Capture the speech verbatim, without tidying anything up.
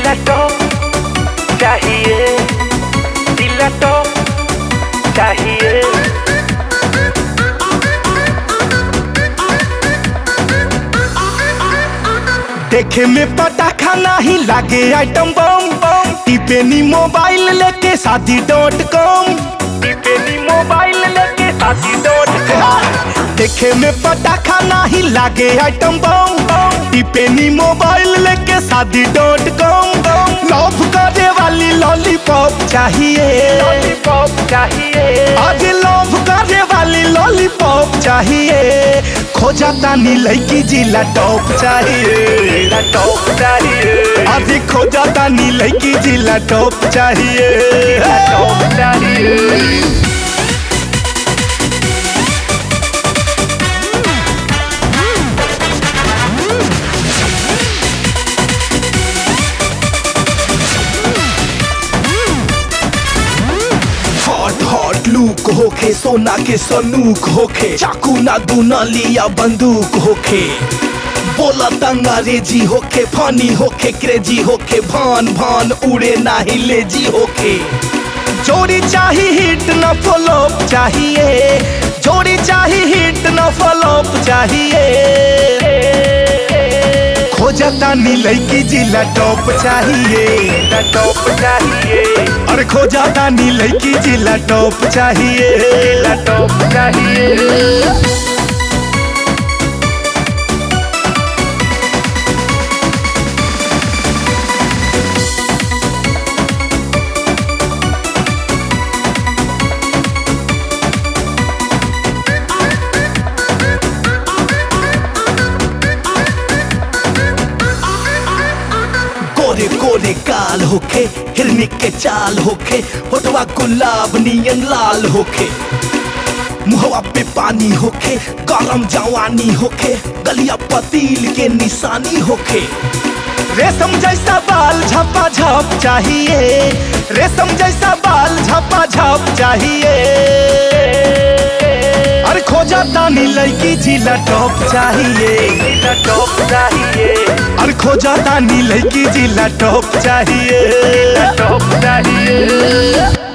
जिला टॉप चाहिए, जिला टॉप चाहिए। देखे में पटाखा नहीं लागे आइटम बम बम। टिपेनी मोबाइल लेके शादी डॉट कॉम, टिपेनी मोबाइल लेके शादी डॉट कॉम। देखे में पटाखा नहीं लागे आइटम बम बम। टिपेनी मोबाइल लेके शादी डॉट कॉम। लव करे वाली लॉलीपॉप चाहिए, लॉलीपॉप चाहिए। आज लव करे वाली लॉलीपॉप चाहिए। खोजा तानी लड़की जिला टॉप चाहिए, जिला टॉप चाहिए। आज खोजा तानी लड़की जिला टॉप चाहिए, जिला टॉप चाहिए। हॉट हॉट लुक होखे, सोना के सनूक होखे, चाकू ना दुनाली या बंदूक होखे। बोला अंग्रेजी होखे, फनी होखे, क्रेजी होखे, भान भान उड़े नाही लेजी होखे। जोड़ी चाहिए हिट न फ्लॉप चाहिए, जोड़ी चाहिए हिट न फ्लॉप चाहिए। खोजा तानी लड़की जिला टॉप चाहिए, जिला टॉप चाहिए। और खोजा तानी लड़की जिला टॉप चाहिए, जिला टॉप चाहिए। कोरे कोरे काल होखे, हिरनी के चाल होखे, होठवा गुलाब नियन लाल होखे। मुहवा पे पानी होखे, गरम जवानी होखे, गलिया पतील के निशानी होखे। रेशम जैसा बाल झपा झप चाहिए, रेशम जैसा बाल झपा झप चाहिए। अरे खोजा तानी लड़की जिला टॉप चाहिए, जिला टॉप चाहिए। और खोजा तानी लड़की जिला टॉप चाहिए, जिला टॉप चाहिए।